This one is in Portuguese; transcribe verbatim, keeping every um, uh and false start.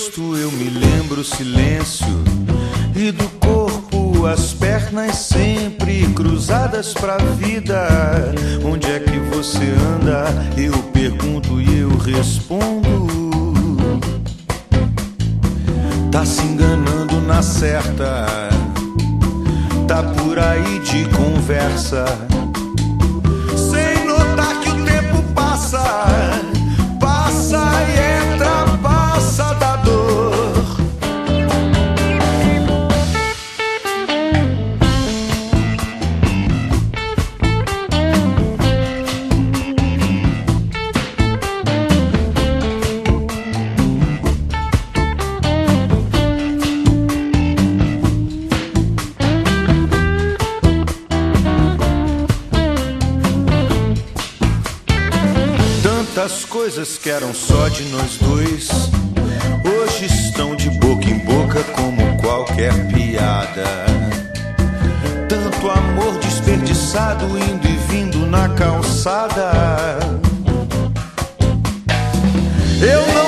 rosto eu me lembro o silêncio, e do corpo as pernas sempre cruzadas pra vida. Onde é que você anda? Eu pergunto e eu respondo. Tá se enganando na certa, tá por aí de conversa, sem notar que o tempo passa, passa e entra, passa da dor. Tantas coisas que eram só de nós dois, hoje estão de boca em boca como qualquer piada. Tanto amor desperdiçado indo e vindo na calçada. Eu não